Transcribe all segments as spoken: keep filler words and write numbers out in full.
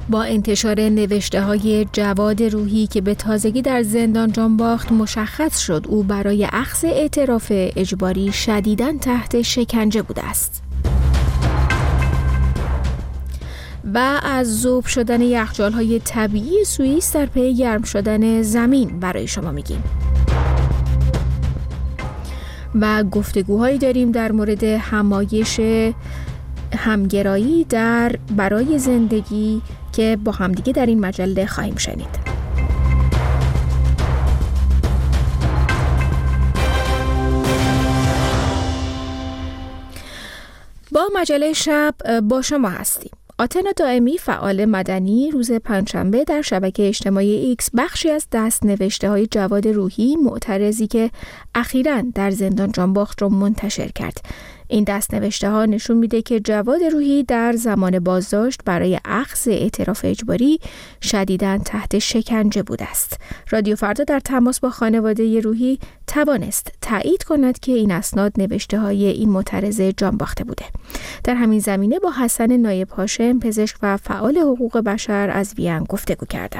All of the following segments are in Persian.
با انتشار نوشته‌های جواد روحی که به تازگی در زندان جان باخت، مشخص شد او برای اخذ اعتراف اجباری شدیداً تحت شکنجه بوده است. و از ذوب شدن یخچال‌های طبیعی سوئیس در پی گرم شدن زمین برای شما میگیم. و گفتگوهایی داریم در مورد همایش همگرایی در برای زندگی که با همدیگه در این مجله خواهیم شنید. با مجله شب با شما هستیم. آتنا دائمی، فعال مدنی، روز پنجشنبه در شبکه اجتماعی ایکس بخشی از دست‌نوشته‌های جواد روحی، معترضی که اخیراً در زندان جان باخت را منتشر کرد. این دست‌نوشته‌ها نشون میده که جواد روحی در زمان بازداشت برای اخذ اعتراف اجباری شدیداً تحت شکنجه بوده است. رادیو فردا در تماس با خانواده روحی توانست تایید کند که این اسناد نوشته‌های این معترض جان باخته بوده. در همین زمینه با حسن نایب هاشم، پزشک و فعال حقوق بشر از وین گفتگو کردم.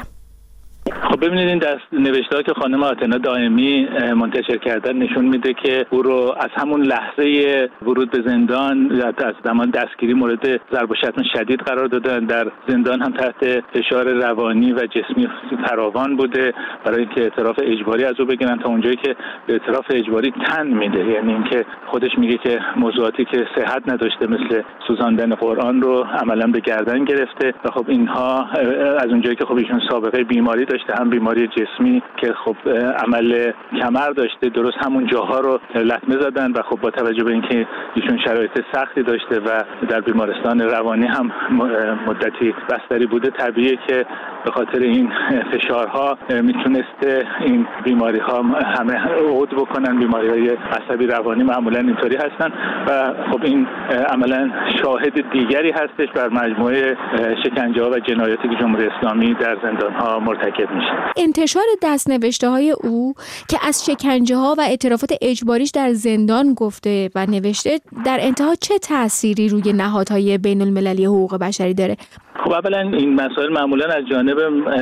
خب ببینید، این دست نوشته‌ها که خانم آتنا دائمی منتشر کردن نشون میده که او رو از همون لحظه ورود به زندان، از زمان دستگیری مورد ضرب و شتم شدید قرار دادن. در زندان هم تحت فشار روانی و جسمی فراوان بوده برای اینکه اعتراف اجباری از او بگیرن، تا اونجایی که به اعتراف اجباری تن میده. یعنی اینکه خودش میگه که موضوعاتی که صحت نداشته مثل سوزاندن قرآن رو عملاً به گردن گرفته و خب اینها از اونجایی که خب ایشون سابقه بیماری داشته، هم بیماری جسمی که خب عمل کمر داشته، درست همون جاها رو لطمه زدن و خب با توجه به اینکه ایشون شرایط سختی داشته و در بیمارستان روانی هم مدتی بستری بوده، طبیعیه که به خاطر این فشارها میتونسته این بیماری ها همه عود بکنن. بیماری های عصبی روانی معمولا اینطوری هستن و خب این عملا شاهد دیگری هستش بر مجموعه شکنجه ها و جنایاتی که جمهوری اسلامی در زندان ها مرتکب میشه. انتشار دست‌نوشته‌های او که از شکنجه‌ها و اعترافات اجباریش در زندان گفته و نوشته، در انتها چه تأثیری روی نهادهای بین‌المللی حقوق بشری داره؟ خب اولا این مسائل معمولا از جانب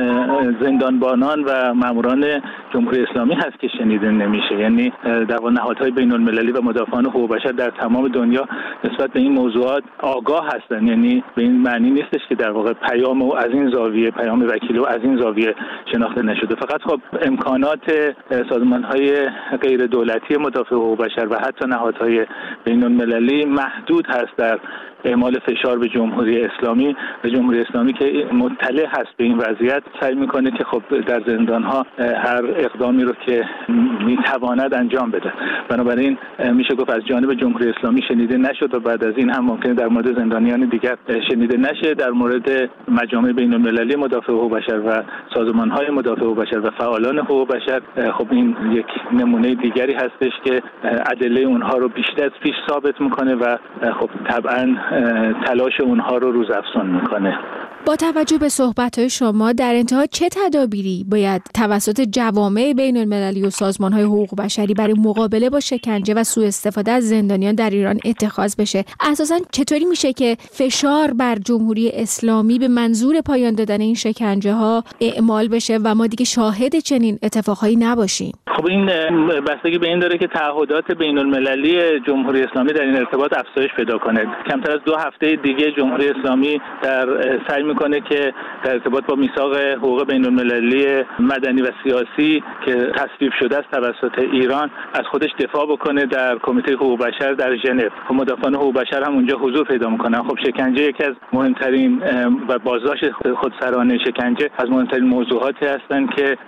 زندانبانان و ماموران جمهوری اسلامی هست که شنیده نمیشه. یعنی در واقع نهادهای بین‌المللی و مدافعان حقوق بشر در تمام دنیا نسبت به این موضوعات آگاه هستن. یعنی به این معنی نیستش که در واقع پیام او از این زاویه، پیام وکیل او از این زاویه شناخته نشده. فقط خب امکانات سازمان‌های غیر دولتی مدافع حقوق بشر و حتی نهادهای بین‌المللی محدود هست در اعمال فشار به جمهوری اسلامی و جمهوری اسلامی که مطلع هست به این وضعیت سعی میکنه که خب در زندان‌ها هر اقدامی رو که میتواند انجام بده. بنابراین میشه گفت از جانب جمهوری اسلامی شنیده نشد و بعد از این هم ممکنه در مورد زندانیان دیگر شنیده نشه. در مورد مجامع بین‌المللی مدافع حقوق بشر و سازمان‌های مدافع حقوق بشر و فعالان حقوق بشر خب این یک نمونه دیگری هستش که ادله اونها رو بیشتر از پیش ثابت میکنه و خب طبعاً تلاش اونها رو روزافزون میکنه. با توجه به صحبت‌های شما، در انتها چه تدابیری باید توسط جوامع بین‌المللی و سازمان‌های حقوق بشری برای مقابله با شکنجه و سوء استفاده از زندانیان در ایران اتخاذ بشه؟ اساساً چطوری میشه که فشار بر جمهوری اسلامی به منظور پایان دادن این شکنجه‌ها اعمال بشه و ما دیگه شاهد چنین اتفاقایی نباشیم؟ خب این بستگی به این داره که تعهدات بین‌المللی جمهوری اسلامی در این ارتباط افزایش پیدا کنه. کمتر از دو هفته دیگه جمهوری اسلامی در سعی میکنه که در ارتباط با میثاق حقوق بین‌المللی مدنی و سیاسی که تصویب شده است توسط ایران از خودش دفاع بکنه در کمیته حقوق بشر در ژنو. خب مدافعان حقوق بشر هم اونجا حضور پیدا میکنن. خب شکنجه یکی از مهمترین و بازداشت خودسرانه شکنجه از مهمترین موضوعاتی هستند که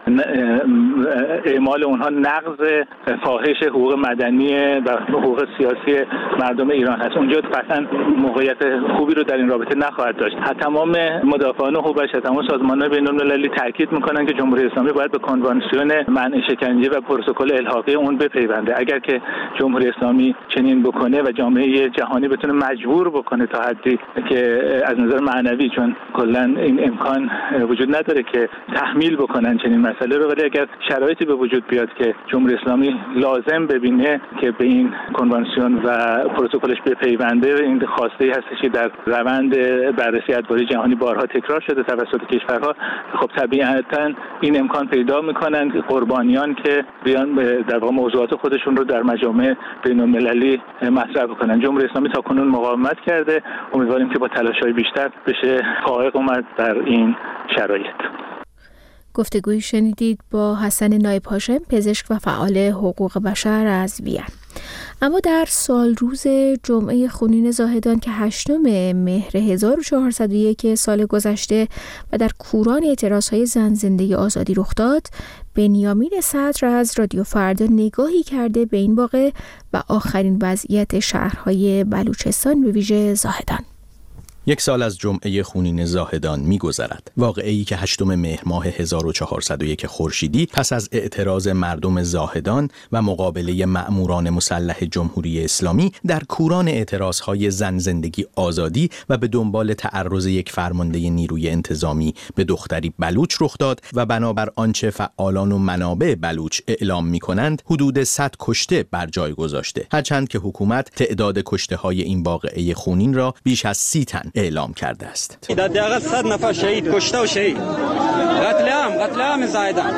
اعمال اونها نقض فاحش حقوق مدنی و حقوق سیاسی مردم ایران هست. اونجا قطعا موقعیت خوبی رو در این رابطه نخواهد داشت. تمام مدافعان حقوق بشر، تمام سازمان‌های بین‌المللی تاکید می‌کنن که جمهوری اسلامی باید به کنوانسیون منع شکنجه و پروتکل الحاقی اون بپیونده. اگر که جمهوری اسلامی چنین بکنه و جامعه جهانی بتونه مجبور بکنه تا حدی که از نظر معنوی، چون کلا این امکان وجود نداره که تحمیل بکنن چنین مسئله رو، ولی اگر شرایطی به وجود بیاد که جمهوری اسلامی لازم ببینه که به این کنوانسیون و پروتکلش بپیونده، این خواسته هستش که در روند بررسی ادواری جهانی بارها تکرار شده توسط کشورها، خب طبیعتاً این امکان پیدا میکنن قربانیان که بیان در واقع موضوعات خودشون رو در مجامع بین‌المللی مطرح بکنن. جمهوری اسلامی تاکنون مقاومت کرده، امیدواریم که با تلاش‌های بیشتر بشه فائق اومد در این شرایط. گفتگویی شنیدید با حسن نایب هاشم، پزشک و فعال حقوق بشر از وین. اما در سال روز جمعه خونین زاهدان که هشتم مهر هزار و چهارصد و یک سال گذشته و در کوران اعتراضهای زن زندگی آزادی رخ داد، بنیامین صدر از رادیو فردا نگاهی کرده به این واقعه و آخرین وضعیت شهرهای بلوچستان به ویژه زاهدان. یک سال از جمعه خونین زاهدان می‌گذرد. واقعه‌ای که هشتم مهر ماه هزار و چهارصد و یک خورشیدی پس از اعتراض مردم زاهدان و مقابله مأموران مسلح جمهوری اسلامی در کوران اعتراضهای زن زندگی آزادی و به دنبال تعرض یک فرمانده نیروی انتظامی به دختری بلوچ رخ داد و بنابر آنچه فعالان و منابع بلوچ اعلام می‌کنند حدود صد کشته بر جای گذاشته، هرچند که حکومت تعداد کشته‌های این واقعه خونین را بیش از سی تن اعلام کرده است. حداقل صد نفر شهید کشته و شهید. قتل عام، قتل عام زاهدان.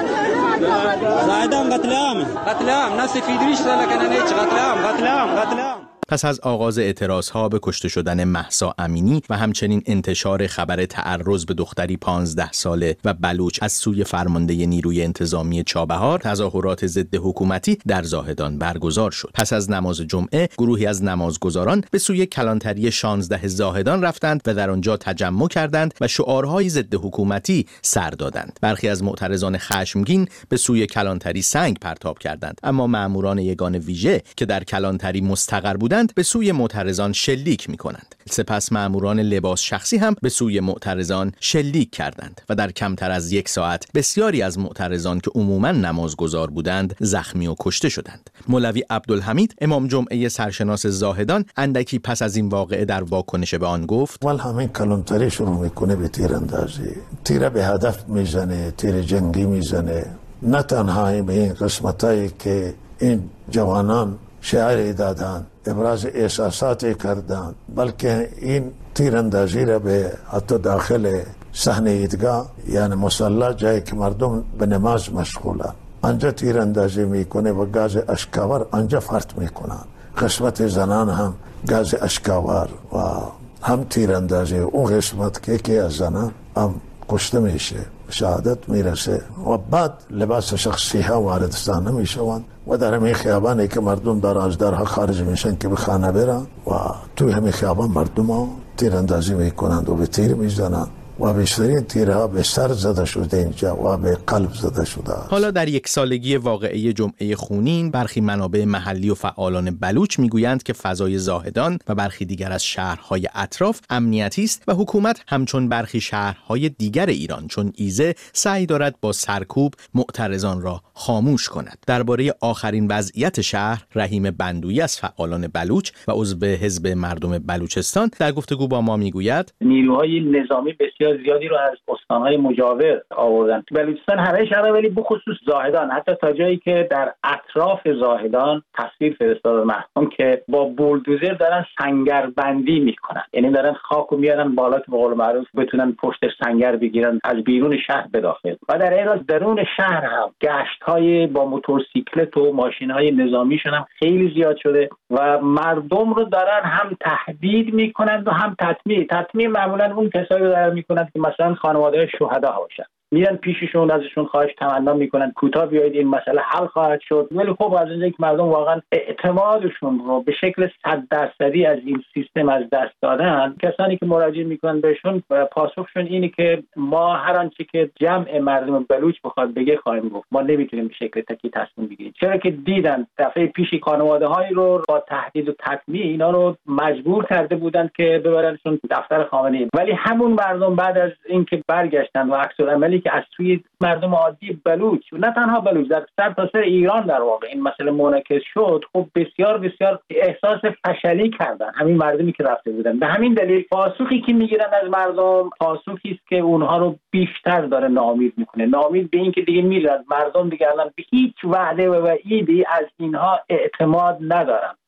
زاهدان قتل عام. قتل عام، ناس فیدریش لكن هیچ قتل عام، قتل عام، قتل عام. پس از آغاز اعتراضها به کشته شدن مهسا امینی و همچنین انتشار خبر تعرض به دختری پانزده ساله و بلوچ از سوی فرمانده نیروی انتظامی چابهار، تظاهرات ضد حکومتی در زاهدان برگزار شد. پس از نماز جمعه گروهی از نمازگزاران به سوی کلانتری شانزده زاهدان رفتند و در آنجا تجمع کردند و شعارهای ضد حکومتی سر دادند. برخی از معترضان خشمگین به سوی کلانتری سنگ پرتاب کردند، اما مأموران یگان ویژه که در کلانتری مستقر بودند به سوی معترضان شلیک می‌کنند. سپس مأموران لباس شخصی هم به سوی معترضان شلیک کردند و در کمتر از یک ساعت بسیاری از معترضان که عموماً نمازگزار بودند زخمی و کشته شدند. مولوی عبدالحمید امام جمعه سرشناس زاهدان اندکی پس از این واقعه در واکنش به آن گفت: ول همین کلانتری شروع میکنه به تیراندازی، تیر به هدف میزنه، تیر جنگی میزنه. نه تنها به این قسمتایی که این جوانان شعر دادن، ابراز احساساتی کردن، بلکه این تیراندازی را به حتی داخل صحنه عیدگاه یعنی مصلی، جایی که مردم به نماز مشغولن، آنجا تیراندازی میکنه و گاز اشکاور آنجا فرط میکنن. قسمت زنان هم گاز اشکاور و هم تیراندازی اون قسمت که که از زنان هم کشته میشه، شهادت میرسه و بعد لباس شخصی ها وارد صحنه میشوند و در همین خیابانی که مردم در از درها خارج میشن که به خانه برن و توی همین خیابان مردم ها تیراندازی میکنند و به تیر میزنند و بیشترین تیرها به سر زده شده اینجا و به قلب زده شده است. حالا در یک سالگی واقعه جمعه خونین برخی منابع محلی و فعالان بلوچ میگویند که فضای زاهدان و برخی دیگر از شهرهای اطراف امنیتی است و حکومت همچون برخی شهرهای دیگر ایران چون ایزه سعی دارد با سرکوب معترضان را خاموش کند. درباره آخرین وضعیت شهر رحیم بندویی از فعالان بلوچ و عضو حزب مردم بلوچستان در گفتگو با ما میگوید: نیروهای نظامی بسیار زیادی رو از استانهای مجاور آوردن تو بلوچستان، همه شهرها، ولی بخصوص زاهدان، حتی تا جایی که در اطراف زاهدان تصویر فرستاد مردم که با بولدوزر دارن سنگربندی میکنن، یعنی دارن خاکو میارن بالا که به قول معروف بتونن پشت سنگر بگیرن از بیرون شهر به داخل. و در این حال درون شهر هم گشت‌های با موتورسیکلت و ماشین‌های نظامیشون هم خیلی زیاد شده و مردم رو دارن هم تهدید میکنن و هم تطمیع تطمیع معمولا اون کسایی رو دارن میکنن که مثلا خانواده شهدا باشن، میرن پیششون ازشون خواهش تمنا میکنن کوتاه بیایید این مسئله حل خواهد شد. ولی خب از اینکه مردم واقعا اعتمادشون رو به شکل صد درصدی از این سیستم از دست دادن، کسانی که مراجعه میکنن بهشون پاسخشون اینه که ما هر آنچه که جمع مردم بلوچ بخواد بگه خواهیم گفت، ما نمیتونیم به شکل تکی تصمیم بگیریم، چرا که دیدن دفعه پیشی خانواده‌هایی رو با تهدید و تطمیع اینا رو مجبور کرده بودن که ببرنشون دفتر خامنه‌ای. ولی همون مردم بعد از اینکه برگشتن و عکس العملی که از سوی مردم عادی بلوچ نه تنها بلوچ در سر تا سر ایران در واقع این مسئله منعکس شد، خب بسیار بسیار احساس فشلی کردن همین مردمی که رفته بودن. به همین دلیل پاسخی که میگیرن از مردم پاسخی است که اونها رو بیشتر داره ناامید میکنه، ناامید به این که دیگه میرن مردم دیگه الان به هیچ وعده و وعیدی از اینها اعتماد ندارن.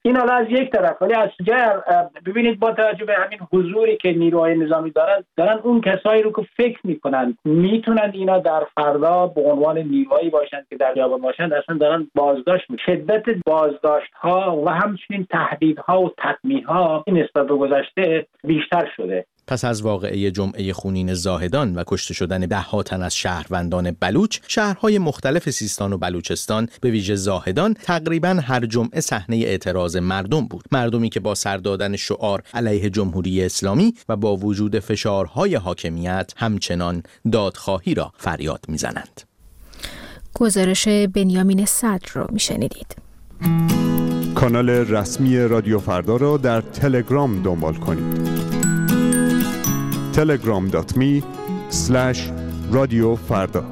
این حالا از یک طرف، ولی از دیگر ببینید با توجه به همین حضوری که نیروهای نظامی دارن دارن اون کسایی رو که فکر میکنن میتونن اینا در فردا به عنوان نیروهایی باشن که در بیابان باشن، اصلا دارن بازداشت می شدت بازداشت ها و همچنین تهدیدها و تطمیع ها نسبت به گذشته بیشتر شده. پس از واقعه جمعه خونین زاهدان و کشته شدن ده ها تن از شهروندان بلوچ، شهرهای مختلف سیستان و بلوچستان به ویژه زاهدان تقریباً هر جمعه صحنه اعتراض مردم بود. مردمی که با سر دادن شعار علیه جمهوری اسلامی و با وجود فشارهای حاکمیت همچنان دادخواهی را فریاد می‌زنند. گزارش بنیامین صدر را می‌شنیدید. کانال رسمی رادیو فردا را در تلگرام دنبال کنید. تلگرام دات می اسلش رادیو فردا.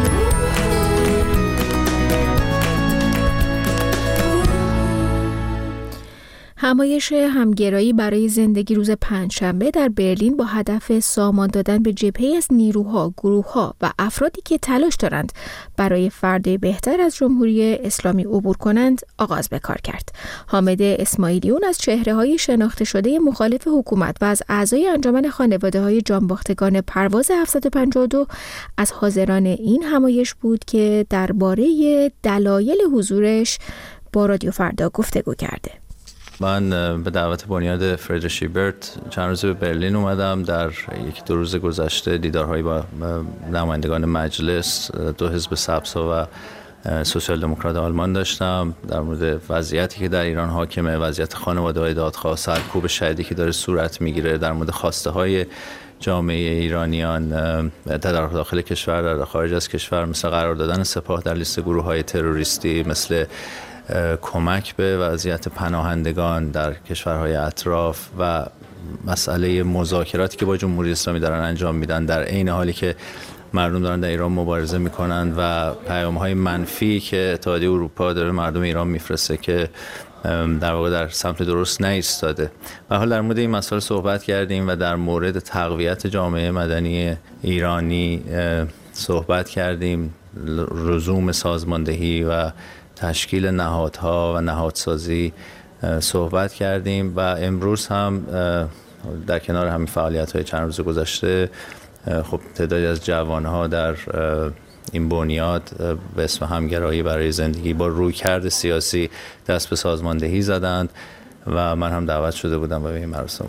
همایش همگرایی برای زندگی روز پنجشنبه در برلین با هدف سامان دادن به جبهه‌ای از نیروها، گروه‌ها و افرادی که تلاش دارند برای فردی بهتر از جمهوری اسلامی عبور کنند آغاز به کار کرد. حامد اسماعیلیون از چهره‌های شناخته شده مخالف حکومت و از اعضای انجمن خانواده‌های جانباختگان پرواز هفتصد و پنجاه و دو از حاضران این همایش بود که درباره دلایل حضورش با رادیو فردا گفتگو کرده. من به دعوت بنیاد فریدریش ایبرت چند روز به برلین اومدم. در یک دو روز گذشته دیدارهایی با نمایندگان مجلس، دو حزب سبزها و سوسیال دموکرات آلمان داشتم. در مورد وضعیتی که در ایران حاکمه، وضعیت خانواده‌های دادخواه، سرکوب شدیدی که داره صورت میگیره، در مورد خواسته های جامعه ایرانیان در داخل کشور، در خارج از کشور، مثل قرار دادن سپاه در لیست گروه‌های تروریستی، مثل کمک به وضعیت پناهندگان در کشورهای اطراف و مسئله مذاکراتی که با جمهوری اسلامی دارن انجام میدن در عین حالی که مردم دارن در ایران مبارزه میکنن و پیام‌های منفی که اتحادیه اروپا داره مردم ایران میفرسته که در واقع در سمت درست نایستاده. و حال در مورد این مسائل صحبت کردیم و در مورد تقویت جامعه مدنی ایرانی صحبت کردیم، لزوم سازماندهی و تشکیل نهادها و نهادسازی صحبت کردیم و امروز هم در کنار همین فعالیت‌های چند روز گذشته خب تعدادی از جوان‌ها در این بنیاد به اسم همگرایی برای زندگی با رویکرد سیاسی دست به سازماندهی زدند و من هم دعوت شده بودم و به این مراسم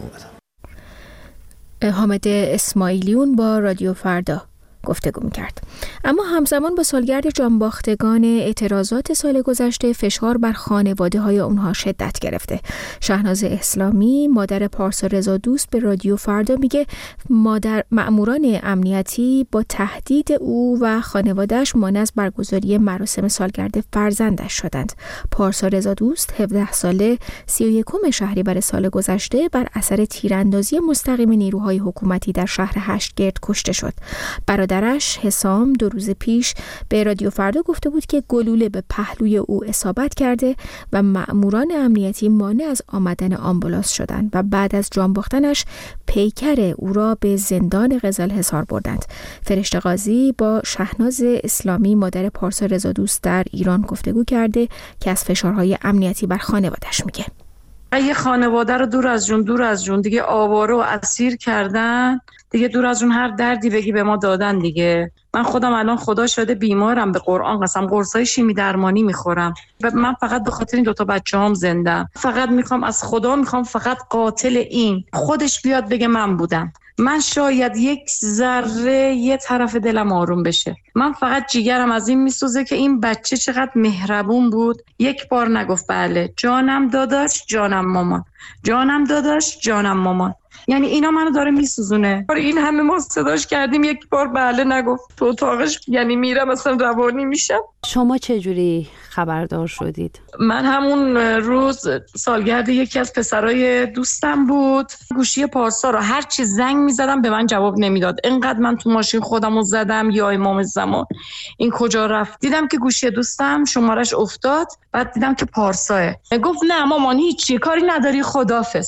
اومدم. حامد اسماعیلیون با رادیو فردا گفتگو می‌کرد. اما همزمان با سالگرد جانباختگان اعتراضات سال گذشته فشار بر خانواده‌های اونها شدت گرفته. شهناز اسلامی مادر پارسا رضادوست به رادیو فردا میگه مادر مأموران امنیتی با تهدید او و خانواده‌اش مانع از برگزاری مراسم سالگرد فرزندش شدند. پارسا رضادوست هفده ساله سی و یکم شهریور سال گذشته بر اثر تیراندازی مستقیم نیروهای حکومتی در شهر هشتگرد کشته شد. برادرش حسام دو روز پیش به رادیو فردا گفته بود که گلوله به پهلوی او اصابت کرده و مأموران امنیتی مانع از آمدن آمبولانس شدند و بعد از جان باختنش پیکر او را به زندان قزلحصار بردند. فرشته قاضی با شهناز اسلامی مادر پارسا رضادوست در ایران گفتگو کرده که از فشارهای امنیتی بر خانواده‌اش میگه. یه خانواده رو دور از جون دور از جون دیگه آواره و اسیر کردن، دیگه دور از جون هر دردی بگی به ما دادن دیگه. من خودم الان خدا شده بیمارم، به قرآن قسم قرصای شیمی درمانی میخورم و من فقط به خاطر این دوتا بچه‌هام زندم. فقط میخوام از خدا میخوام فقط قاتل این خودش بیاد بگه من بودم. من شاید یک ذره یه طرف دلم آروم بشه. من فقط جیگرم از این میسوزه که این بچه چقدر مهربون بود، یک بار نگفت بله جانم داداش جانم مامان، جانم داداش جانم مامان. یعنی اینا منو داره میسوزونه. این همه ما صداش کردیم یک بار بله نگفت. تو اتاقش یعنی میرم مثلا روانی میشم. شما چه جوری خبردار شدید؟ من همون روز سالگرد یکی از پسرای دوستم بود. گوشی پارسا رو هر چی زنگ میزدم به من جواب نمیداد. اینقدر من تو ماشین خودمو زدم یا امام زمان این کجا رفت. دیدم که گوشی دوستم شمارش افتاد. بعد دیدم که پارساه. گفت نه مامان هیچی کاری نداری خدافظ.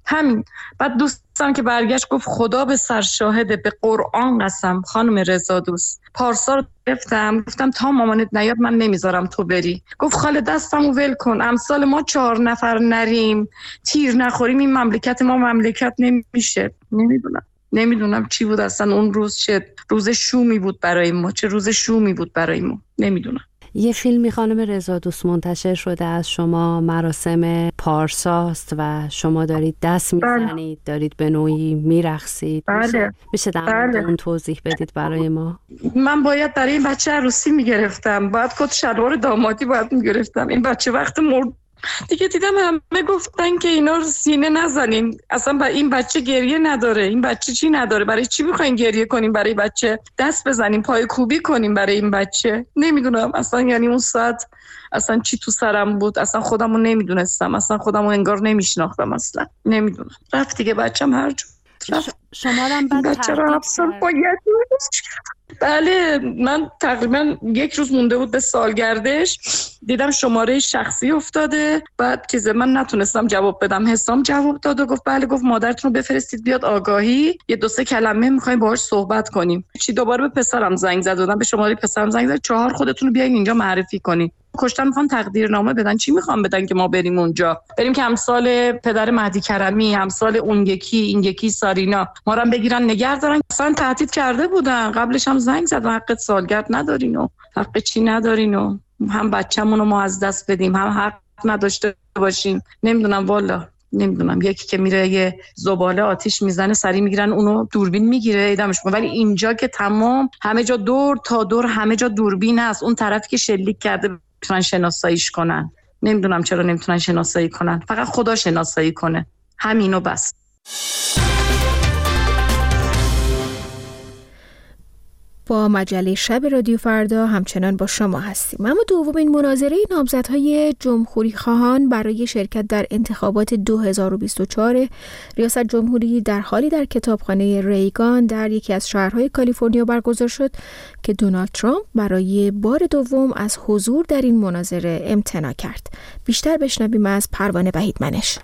همین. بعد دوستم که برگشت گفت خدا به سر شاهده، به قرآن قسم خانم رضا دوست، پارسا رو گفتم گفتم تا مامانت نیاد من نمیذارم تو بری. گفت خاله دستمو ول کن، امثال ما چهار نفر نریم تیر نخوریم این مملکت ما مملکت نمیشه. نمیدونم نمیدونم چی بود اصلا اون روز، چه روز شومی بود برای ما، چه روز شومی بود برای ما. نمیدونم. یه فیلمی خانم رضا دوست منتشر شده از شما، مراسم پارساست و شما دارید دست میزنید، دارید به نوعی میرقصید. بله. میشه در مورد اون توضیح بدید برای ما؟ من باید برای این بچه عروسی میگرفتم، باید کت شلوار دامادی باید میگرفتم. این بچه وقت مرد دیگه دیدم همه گفتن که اینا رو سینه نزنین، اصلا با این بچه گریه نداره، این بچه چی نداره، برای چی میخواین گریه کنیم برای بچه؟ دست بزنیم، پای کوبی کنیم برای این بچه. نمیدونم اصلا، یعنی اون ساعت اصلا چی تو سرم بود، اصلا خودمو نمیدونستم، اصلا خودمو انگار نمیشناختم اصلا. نمیدونم. رفت دیگه بچم هر جور رفت. شما هم بعد بچه رو افسر باید. بله من تقریبا یک روز مونده بود به سالگردش، دیدم شماره شخصی افتاده، بعد چیزه من نتونستم جواب بدم، حسام جواب داد و گفت بله، گفت مادرتون رو بفرستید بیاد آگاهی، یه دو سه کلمه میخوایم باهاش صحبت کنیم. چی دوباره به پسرم زنگ زد، دادم به شماره پسرم زنگ زد، چهار خودتون رو بیاین اینجا معرفی کنین. کشتن میخوان تقدیرنامه بدن، چی میخوان بدن که ما بریم اونجا، بریم که همسال پدر مهدی کرمی، همسال اون یکی این یکی سارینا ما رو بگیرن نگه دارن. اصلا تهدید کرده بودن، قبلش هم زنگ زدن حق سالگرد ندارین و حق چی ندارین و هم بچه‌مون رو ما از دست بدیم هم حق نداشته باشیم. نمیدونم والا نمیدونم. یکی که میره یه زباله آتیش میزنه سری میگیرن اونو دوربین میگیره ایدمش میکنه، ولی اینجا که تمام همه جا دور تا دور همه جا دوربین هست، اون طرفی که شلیک کرده میتونن شناساییش کنن. نمیدونم چرا نمیتونن شناسایی کنن، فقط خدا شناسایی کنه، همینو بس. با مجله شب رادیو فردا همچنان با شما هستیم. اما دومین مناظره نامزدهای جمهوری خواهان برای شرکت در انتخابات دو هزار و بیست و چهار ریاست جمهوری در حالی در کتابخانه ریگان در یکی از شهرهای کالیفرنیا برگزار شد که دونالد ترامپ برای بار دوم از حضور در این مناظره امتناع کرد. بیشتر بشنویم از پروانه وحیدمنش.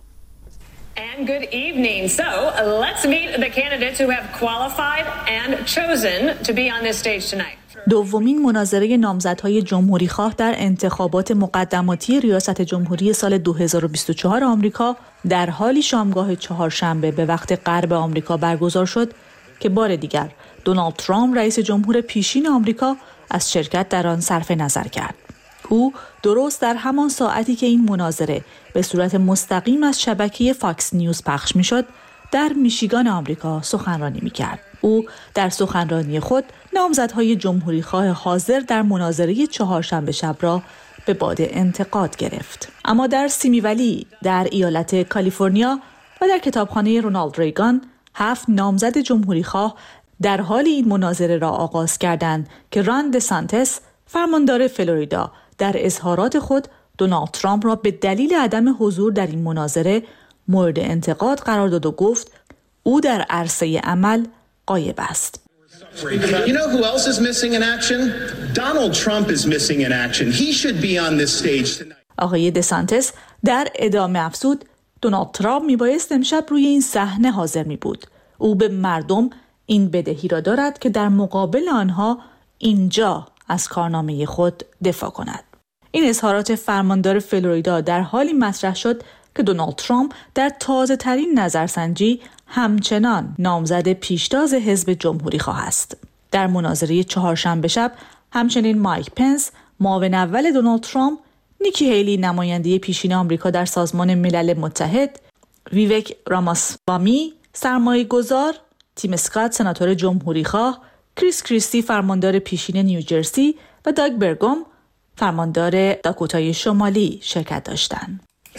And good evening. So let's meet the candidates who have qualified and chosen to be on this stage tonight. دومین مناظره نامزدهای جمهوریخواه در انتخابات مقدماتی ریاست جمهوری سال دو هزار و بیست و چهار آمریکا در حالی شامگاه چهارشنبه به وقت غرب آمریکا برگزار شد که بار دیگر دونالد ترامپ رئیس جمهور پیشین آمریکا از شرکت در آن صرف نظر کرد. او درست در همان ساعتی که این مناظره به صورت مستقیم از شبکه فاکس نیوز پخش می‌شد، در میشیگان آمریکا سخنرانی می‌کرد. او در سخنرانی خود نامزدهای جمهوریخواه حاضر در مناظره چهارشنبه شب را به باد انتقاد گرفت. اما در سیمی ولی در ایالت کالیفرنیا و در کتابخانه رونالد ریگان هفت نامزد جمهوریخواه در حال این مناظره را آغاز کردند که ران دسانتس فرماندار فلوریدا در اظهارات خود دونالد ترامپ را به دلیل عدم حضور در این مناظره مورد انتقاد قرار داد و گفت او در عرصه عمل غایب است. You know who else is missing in action? Donald Trump is missing in action. He should be on this stage tonight. آقای دسانتس در ادامه افزود دونالد ترامپ میبایست امشب روی این صحنه حاضر می بود. او به مردم این بدهی را دارد که در مقابل آنها اینجا از کارنامه خود دفاع کند. این اظهارات فرماندار فلوریدا در حالی مطرح شد که دونالد ترامپ در تازه ترین نظرسنجی همچنان نامزد پیشتاز حزب جمهوری خواه است. در مناظره چهارشنبه شب همچنین مایک پنس معاون اول دونالد ترامپ، نیکی هیلی نماینده پیشین آمریکا در سازمان ملل متحد، ویوک راماسوامی سرمایه گذار، تیم اسکات سناتور جمهوری خواه، کریس کریستی فرماندار پیشین نیوجرسی و داگ برگوم فرماندار داکوتای شمالی شرکت داشتند.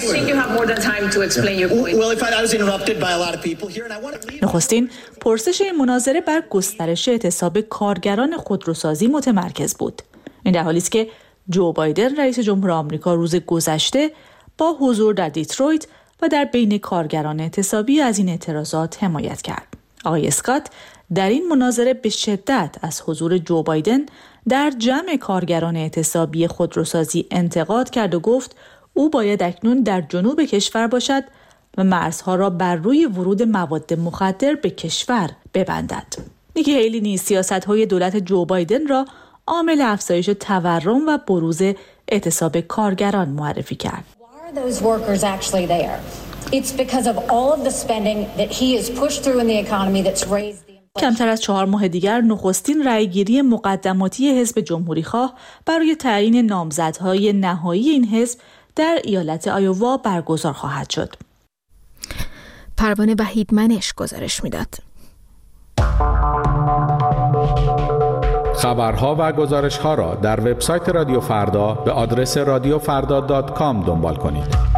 نخستین پرسش این مناظره بر گسترش اعتصاب کارگران خودروسازی متمرکز بود. این در حالی است که جو بایدن رئیس جمهور آمریکا روز گذشته با حضور در دیترویت و در بین کارگران اعتصابی از این اعتراضات حمایت کرد. آقای اسکات در این مناظره به شدت از حضور جو بایدن در جمع کارگران اعتصابی خودروسازی انتقاد کرد و گفت او باید اکنون در جنوب کشور باشد و مرزها را بر روی ورود مواد مخدر به کشور ببندد. نیکی هیلی نیز سیاست‌های دولت جو بایدن را عامل افزایش تورم و بروز اعتصاب کارگران معرفی کرد. Those workers actually there. It's because of all of the spending that he has pushed through in the economy that's raised the کمتر از چهار ماه دیگر نخستین رأیگیری مقدماتی حزب جمهوریخواه برای تعیین نامزدهای نهایی این حزب در ایالت آیووا برگزار خواهد شد. پروانه وحیدمنش گزارش میداد. خبرها و گزارش‌ها را در وبسایت رادیو فردا به آدرس رادیو فردا دات کام دنبال کنید.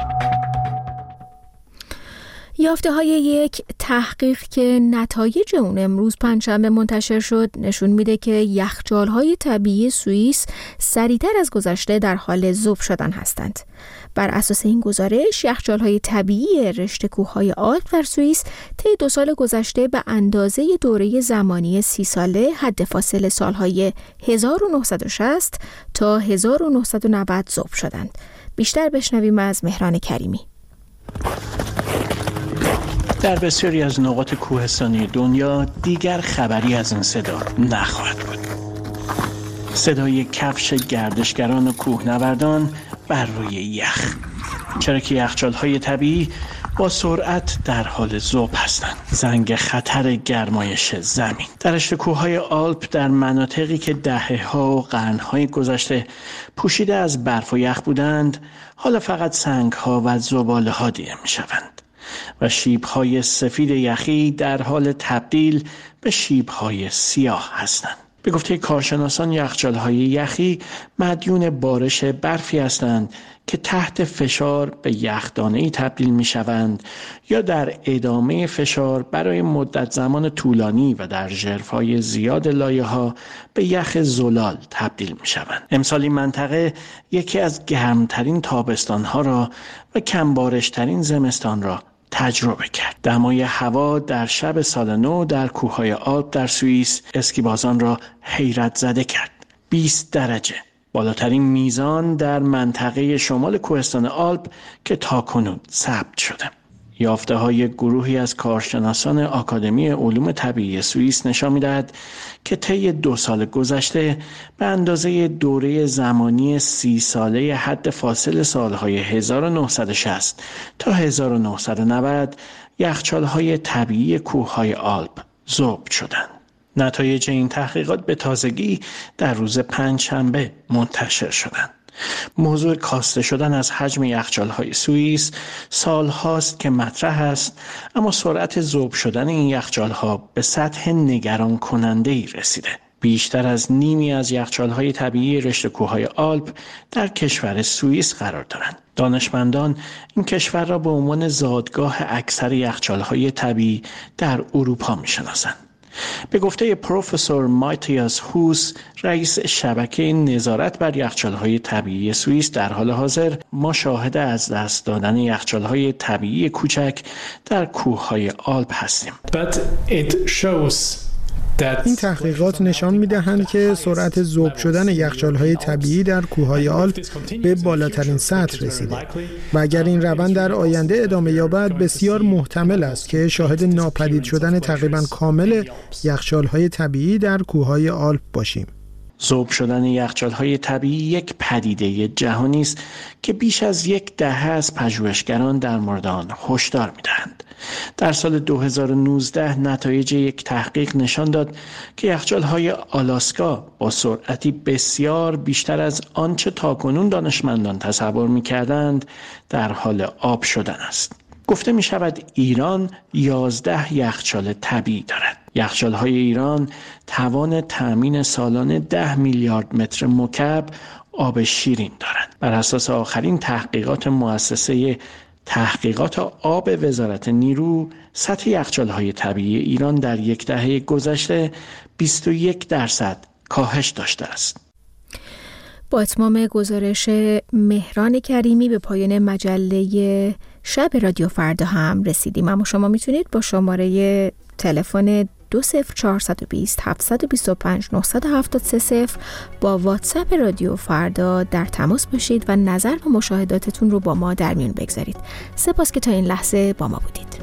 یافته های یک تحقیق که نتایج اون امروز پنجشنبه منتشر شد نشون میده که یخچال های طبیعی سوئیس سریعتر از گذشته در حال ذوب شدن هستند. بر اساس این گزارش یخچال های طبیعی رشته کوههای آلپ در سوئیس طی دو سال گذشته به اندازه دوره زمانی سی ساله حد فاصل سالهای هزار و نهصد و شصت تا هزار و نهصد و نود ذوب شدند. بیشتر بشنویم از مهران کریمی. در بسیاری از نقاط کوهستانی دنیا دیگر خبری از این صدا نخواهد بود. صدای کفش گردشگران و کوهنوردان بر روی یخ، چرا که یخچال‌های طبیعی با سرعت در حال ذوب هستند. زنگ خطر گرمایش زمین در رشته کوههای آلپ در مناطقی که دهه‌ها و قرن‌های گذشته پوشیده از برف و یخ بودند، حالا فقط سنگ‌ها و زباله‌ها دیده می‌شوند و شیب‌های سفید یخی در حال تبدیل به شیب‌های سیاه هستند. به گفته کارشناسان یخچال‌های یخی مدیون بارش برفی هستند که تحت فشار به یخدانه‌ای تبدیل می‌شوند یا در ادامه فشار برای مدت زمان طولانی و در ژرفای زیاد لایه‌ها به یخ زلال تبدیل می‌شوند. امسال این منطقه یکی از گرمترین تابستان‌ها را و کمبارشترین زمستان را تجربه کرد. دمای هوا در شب سال نو در کوههای آلپ در سوئیس اسکیبازان را حیرت زده کرد. بیست درجه، بالاترین میزان در منطقه شمال کوهستان آلپ که تاکنون ثبت شده. یافته های گروهی از کارشناسان آکادمی علوم طبیعی سوئیس نشان می‌دهد که طی دو سال گذشته به اندازه دوره زمانی سی ساله حد فاصل سالهای هزار و نهصد و شصت تا هزار و نهصد و نود یخچال‌های طبیعی کوههای آلپ ذوب شدند. نتایج این تحقیقات به تازگی در روز پنجشنبه منتشر شدند. موضوع کاسته شدن از حجم یخچال‌های سوئیس سال هاست که مطرح است، اما سرعت ذوب شدن این یخچال‌ها به سطح نگران کننده‌ای رسیده. بیشتر از نیمی از یخچال‌های طبیعی رشته کوههای آلپ در کشور سوئیس قرار دارند. دانشمندان این کشور را به عنوان زادگاه اکثر یخچال‌های طبیعی در اروپا می‌شناسند. به گفته پروفسور ماتیاس هوس، رئیس شبکه نظارت بر یخچال‌های طبیعی سوئیس، در حال حاضر ما شاهد از دست دادن یخچال‌های طبیعی کوچک در کوههای آلپ هستیم. But it shows این تحقیقات نشان می‌دهند که سرعت ذوب شدن یخچال‌های طبیعی در کوههای آلپ به بالاترین سطح رسیده و اگر این روند در آینده ادامه یابد بسیار محتمل است که شاهد ناپدید شدن تقریباً کامل یخچال‌های طبیعی در کوههای آلپ باشیم. ذوب شدن یخچال‌های طبیعی یک پدیده جهانی است که بیش از یک دهه از پژوهشگران در مورد آن هشدار می‌دهند. در سال دو هزار و نوزده نتایج یک تحقیق نشان داد که یخچال‌های آلاسکا با سرعتی بسیار بیشتر از آنچه تاکنون دانشمندان تصور می‌کردند در حال آب شدن است. گفته می شود ایران یازده یخچال طبیعی دارد. یخچال‌های ایران توان تأمین سالانه ده میلیارد متر مکعب آب شیرین دارند. بر اساس آخرین تحقیقات مؤسسه تحقیقات آب وزارت نیرو، سطح یخچال‌های طبیعی ایران در یک دهه گذشته بیست و یک درصد کاهش داشته است. با اتمام گزارش مهران کریمی به پایان مجله شب رادیو فردا هم رسیدیم. اما شما میتونید با شماره تلفن دو صفر چهار دو صفر هفت دو پنج نه هفت سه صفر با واتساپ رادیو فردا در تماس باشید و نظر و مشاهداتتون رو با ما در میون بگذارید. سپاس که تا این لحظه با ما بودید.